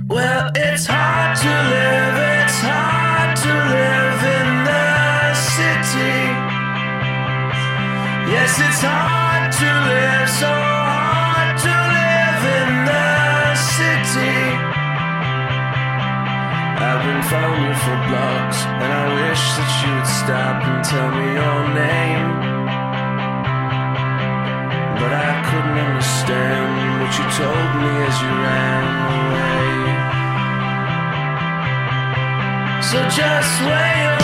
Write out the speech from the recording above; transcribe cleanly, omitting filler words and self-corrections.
Well, it's hard to live, it's hard to live in the city. Yes, it's hard to live, so hard to live in the city. I've been following you for blocks, and I wish that you would stop and tell me your name. But I couldn't understand what you told me as you ran away. So just wait.